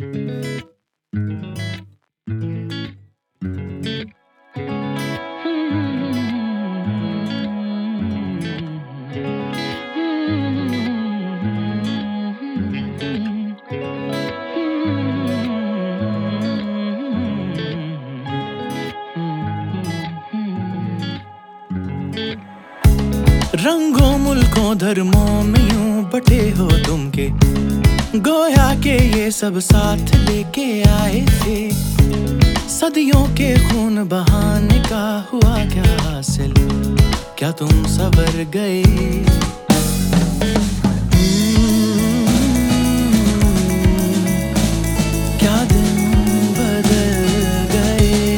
रंगों मुल्कों धर्मों में यूं बटे हो तुम के, गोया के ये सब साथ लेके आए थे। सदियों के खून बहाने का हुआ क्या हासिल, क्या तुम सवर गए? क्या दिन बदल गए?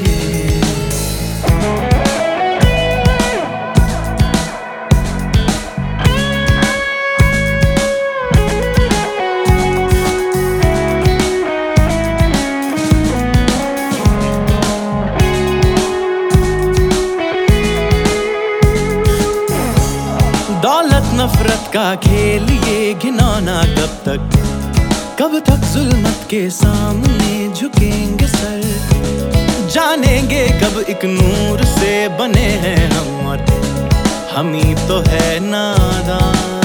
दौलत नफरत का खेल ये घिनौना कब तक जुल्मत के सामने झुकेंगे सर। जानेंगे कब एक नूर से बने हैं हम, और हम ही तो है नादान।